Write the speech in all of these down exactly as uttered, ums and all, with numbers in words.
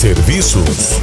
Serviços.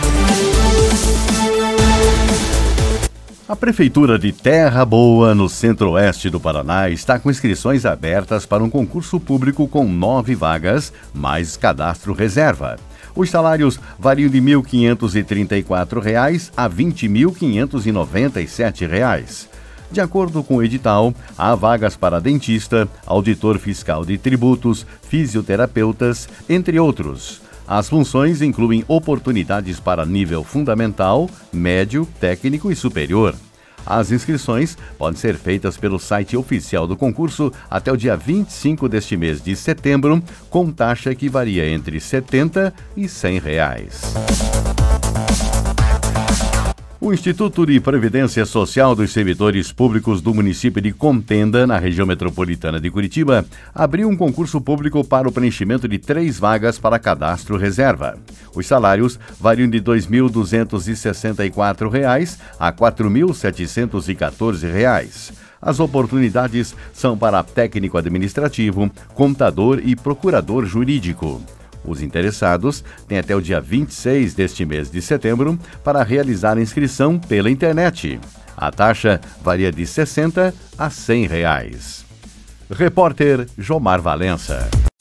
A Prefeitura de Terra Boa, no centro-oeste do Paraná, está com inscrições abertas para um concurso público com nove vagas, mais cadastro reserva. Os salários variam de mil quinhentos e trinta e quatro reais a vinte mil quinhentos e noventa e sete reais. De acordo com o edital, há vagas para dentista, auditor fiscal de tributos, fisioterapeutas, entre outros. As funções incluem oportunidades para nível fundamental, médio, técnico e superior. As inscrições podem ser feitas pelo site oficial do concurso até o dia vinte e cinco deste mês de setembro, com taxa que varia entre setenta e cem reais. O Instituto de Previdência Social dos Servidores Públicos do município de Contenda, na região metropolitana de Curitiba, abriu um concurso público para o preenchimento de três vagas para cadastro reserva. Os salários variam de dois mil duzentos e sessenta e quatro reais a quatro mil setecentos e quatorze reais. As oportunidades são para técnico administrativo, contador e procurador jurídico. Os interessados têm até o dia vinte e seis deste mês de setembro para realizar a inscrição pela internet. A taxa varia de sessenta a cem reais. Repórter Jomar Valença.